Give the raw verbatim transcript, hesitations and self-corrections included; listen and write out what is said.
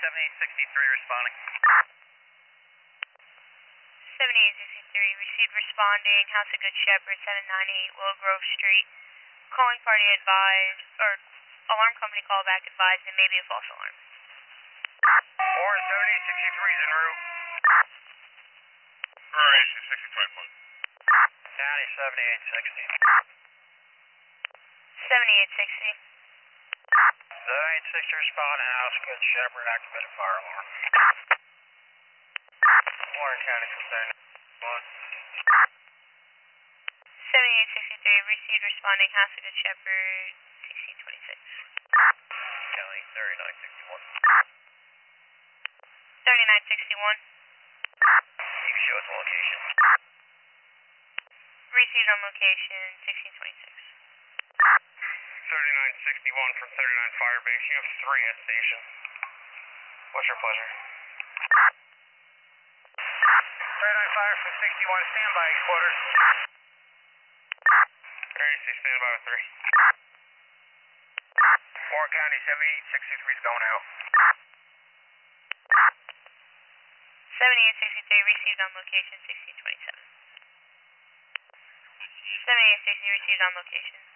seventy-eight sixty-three responding. seventy-eight sixty-three, received responding, House of Good Shepherd, seven ninety-eight Willow Grove Street. Calling party advised, or alarm company callback advised, it may be a false alarm. four seventy-eight sixty-three is en route. Variation sixty-five foot. County seventy-eight sixty. seventy-eight sixty. seventy-eight sixty responding, House of Good Shepherd, activated fire alarm. Warren County from seventy-one. seventy-eight sixty-three, received responding, House of Good Shepherd, sixteen twenty-six. County thirty-nine sixty-one. thirty-nine sixty-one. You can show us the location. Received on location, sixteen twenty-six. thirty-nine sixty-one from thirty-nine Fire Base. You have three at station. What's your pleasure? thirty-nine Fire from sixty-one, standby quarters. Variation standby with three. Warren County seventy-eight sixty-three is going out. seventy-eight sixty-three, received on location, sixteen twenty-seven. seventy-eight sixty, received on location.